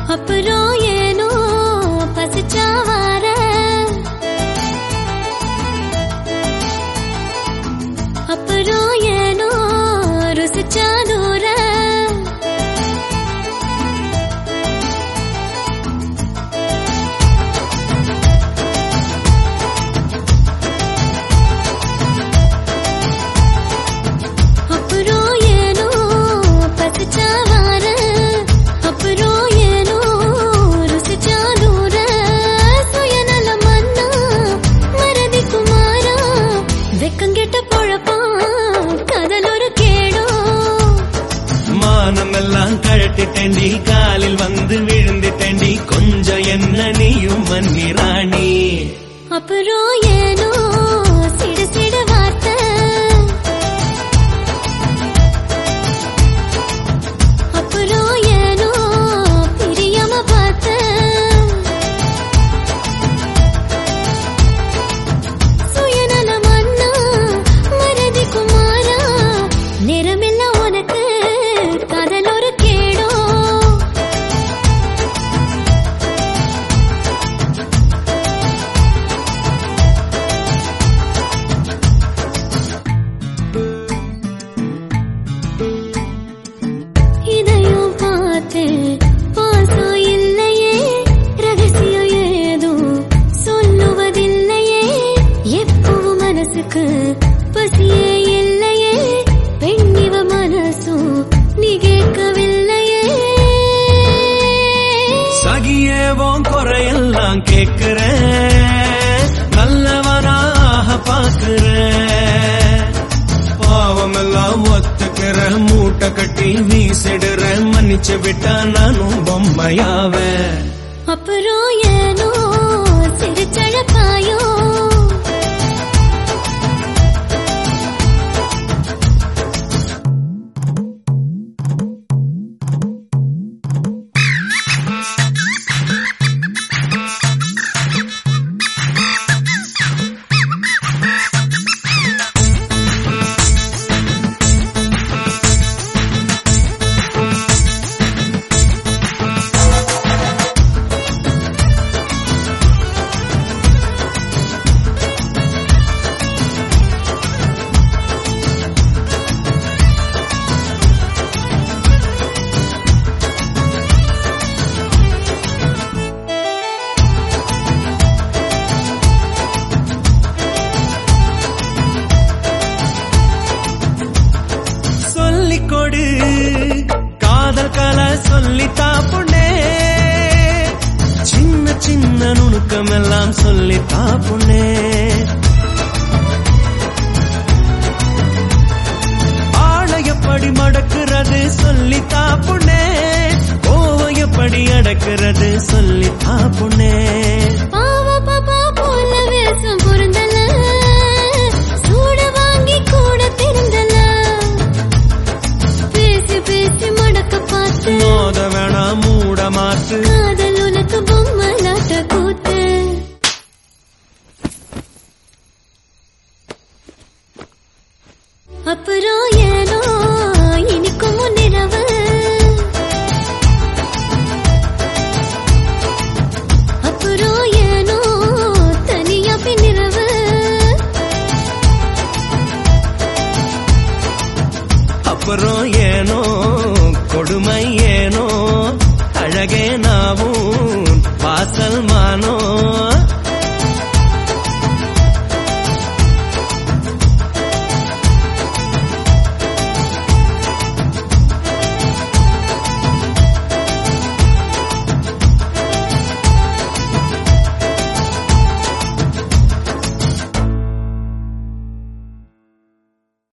அப்புறம் ஏனோ பசிச்சா வார அப்புறம் ஏனோ ருசிச்சா தூர அப்புறம் ஏனோ பசிச்சா வார அப்புறம் ஏனோ ருசிச்சா தூர சுயநல மன்னா மறதி குமாரா வெக்கங்கெட்ட பொழப்பான் கதல் ஒரு கேடோ மானமெல்லாம் கழட்டிட்டேண்டி காலில் வந்து விழுந்துட்டேண்டி கொஞ்சம் என்ன நீயும் மன்னி ராணி அப்புறம் ஏனோ சிடு சிடு வார்த்தை அப்புறம் ஏனோ பிரியாம பார்த்த சுயநல மன்னா மறதி குமாரா நேரமெல்லாம் உனக்கு காதல் ஒரு கேடோ இதையும் பார்த்தேன் பாசம் இல்லையே ரகசியம் ஏதும் சொல்லுவதில்லையே எப்பவும் மனசுக்கு பசியே இல்லையே பெண்ணிவ மனசும் நீ கேட்கவில்லையே சகியேவோம் குறையெல்லாம் கேட்கிறேன் நல்லவனாக பார்க்கிறேன் பாவமெல்லாம் ஒத்துக்கிற மூட்டை கட்டி வீசிடுற மன்னிச்சு விட்டா நானும் பொம்மையாவேன் அப்புறம் ஏனோ சிரிச்சழப்பாயோ சொல்லிக்கொடு காதல் கலை சொல்லித்தா பொண்ணே சின்ன சின்ன நுணுக்கமெல்லாம் சொல்லித்தா பொண்ணே ஆளையப்படி மடக்குறது சொல்லித்தா பொண்ணே கோவையப்படி அடக்குறது சொல்லித்தா பொண்ணே பாவ பாப்பா போல வேஷம் பொருந்தல சூட வாங்கி கூட திருந்தல பேசி பேசி மடக்க பார்த்து மோத வேணாம் மூட மாத்து காதல் உனக்கு பொம்மலாட்ட கூத்து அப்புறம் ஏனோ இனிக்கும் முன்னிரவு அப்புறம் ஏனோ தனியா பின்னிரவு அப்புறம் ஏனோ கொடுமை ஏனோ அழகே நாவும் வாசல் மானோ